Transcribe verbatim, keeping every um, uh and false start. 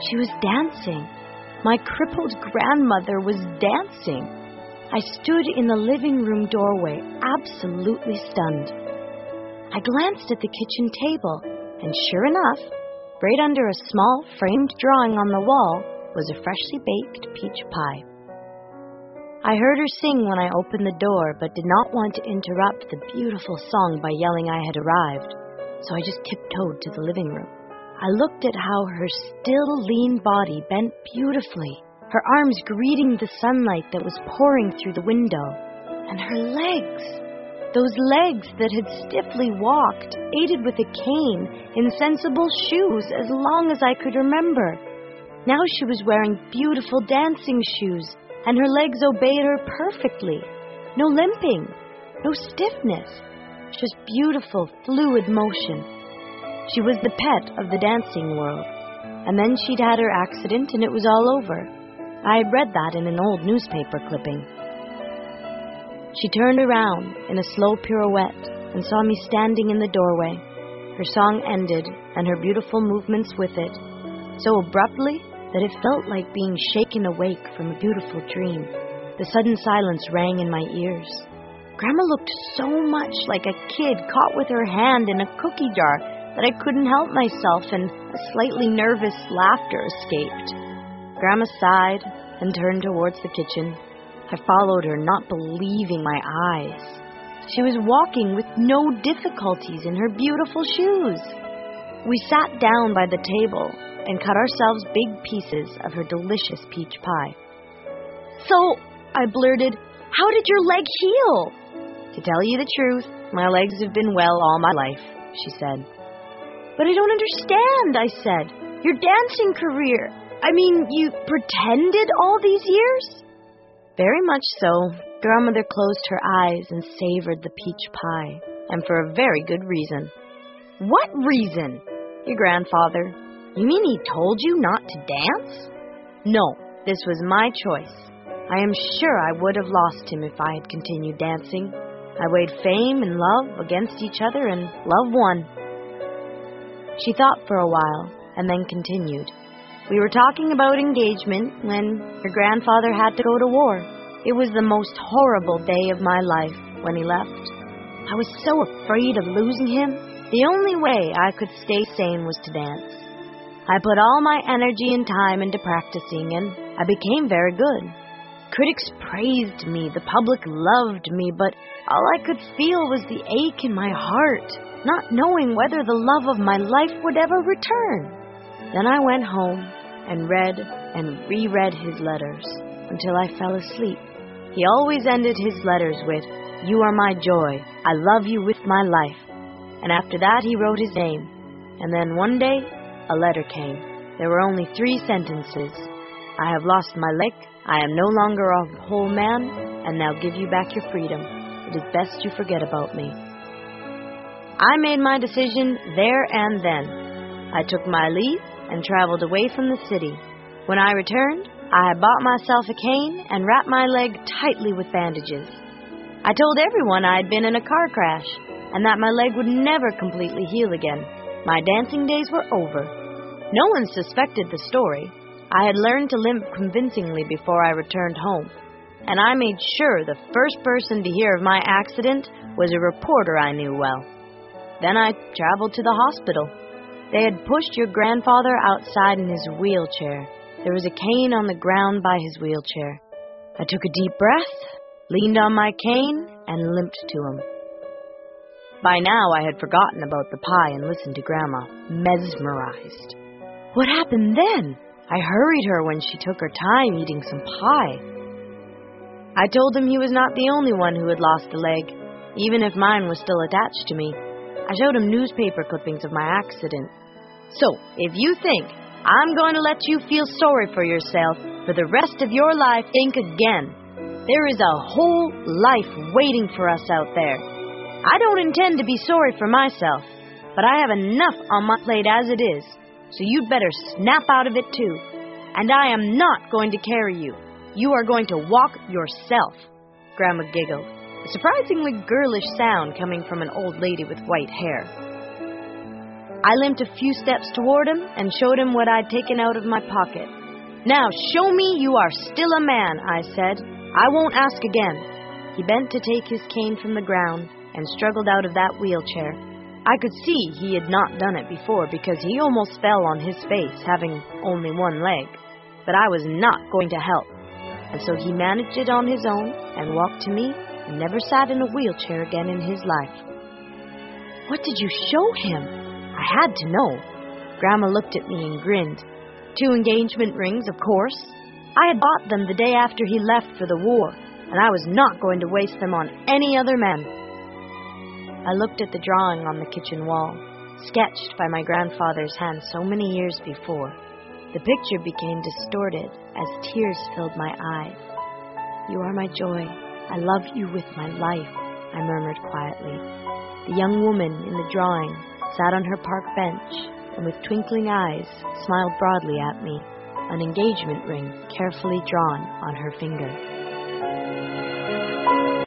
She was dancing. My crippled grandmother was dancing. I stood in the living room doorway, absolutely stunned. I glanced at the kitchen table, and sure enough, right under a small framed drawing on the wall was a freshly baked peach pie. I heard her sing when I opened the door, but did not want to interrupt the beautiful song by yelling I had arrived, so I just tiptoed to the living room. I looked at how her still lean body bent beautifully, her arms greeting the sunlight that was pouring through the window, and her legs, those legs that had stiffly walked, aided with a cane, in sensible shoes as long as I could remember. Now she was wearing beautiful dancing shoes, and her legs obeyed her perfectly. No limping, no stiffness, just beautiful, fluid motion. She was the pet of the dancing world. And then she'd had her accident and it was all over. I had read that in an old newspaper clipping. She turned around in a slow pirouette and saw me standing in the doorway. Her song ended and her beautiful movements with it, so abruptly that it felt like being shaken awake from a beautiful dream. The sudden silence rang in my ears. Grandma looked so much like a kid caught with her hand in a cookie jar that I couldn't help myself, and a slightly nervous laughter escaped. Grandma sighed and turned towards the kitchen. I followed her, not believing my eyes. She was walking with no difficulties in her beautiful shoes. We sat down by the table and cut ourselves big pieces of her delicious peach pie. So, I blurted, "How did your leg heal?" "To tell you the truth, my legs have been well all my life," she said. "But I don't understand," I said. "Your dancing career. I mean, you pretended all these years?" "Very much so." Grandmother closed her eyes and savored the peach pie, and for a very good reason. "What reason?" "Your grandfather." "You mean he told you not to dance?" "No, this was my choice. I am sure I would have lost him if I had continued dancing. I weighed fame and love against each other, and love won." She thought for a while, and then continued. "We were talking about engagement when your grandfather had to go to war. It was the most horrible day of my life when he left. I was so afraid of losing him. The only way I could stay sane was to dance. I put all my energy and time into practicing, and I became very good. Critics praised me, the public loved me, but all I could feel was the ache in my heart, not knowing whether the love of my life would ever return. Then I went home and read and reread his letters until I fell asleep. He always ended his letters with, 'You are my joy. I love you with my life.' And after that he wrote his name. And then one day, a letter came. There were only three sentences. 'I have lost my leg. I am no longer a whole man, and now give you back your freedom. It is best you forget about me.' I made my decision there and then. I took my leave and traveled away from the city. When I returned, I had bought myself a cane and wrapped my leg tightly with bandages. I told everyone I had been in a car crash and that my leg would never completely heal again. My dancing days were over. No one suspected the story. I had learned to limp convincingly before I returned home, and I made sure the first person to hear of my accident was a reporter I knew well. Then I traveled to the hospital. They had pushed your grandfather outside in his wheelchair. There was a cane on the ground by his wheelchair. I took a deep breath, leaned on my cane, and limped to him. By now I had forgotten about the pie and listened to Grandma, mesmerized. What happened then? I hurried her when she took her time eating some pie. I told him he was not the only one who had lost a leg, even if mine was still attached to me. I showed him newspaper clippings of my accident. So, if you think I'm going to let you feel sorry for yourself for the rest of your life, think again. There is a whole life waiting for us out there. I don't intend to be sorry for myself, but I have enough on my plate as it is, so you'd better snap out of it too. And I am not going to carry you. You are going to walk yourself." Grandma giggled, a surprisingly girlish sound coming from an old lady with white hair. I limped a few steps toward him and showed him what I'd taken out of my pocket. "Now show me you are still a man," I said. "I won't ask again." He bent to take his cane from the ground and struggled out of that wheelchair. I could see he had not done it before because he almost fell on his face, having only one leg. But I was not going to help, and so he managed it on his own and walked to me and never sat in a wheelchair again in his life. "What did you show him?" I had to know. Grandma looked at me and grinned. Two engagement rings, of course. I had bought them the day after he left for the war, and I was not going to waste them on any other man. I looked at the drawing on the kitchen wall, sketched by my grandfather's hand so many years before. The picture became distorted as tears filled my eyes. "You are my joy. I love you with my life," I murmured quietly. The young woman in the drawing sat on her park bench and with twinkling eyes smiled broadly at me, an engagement ring carefully drawn on her finger.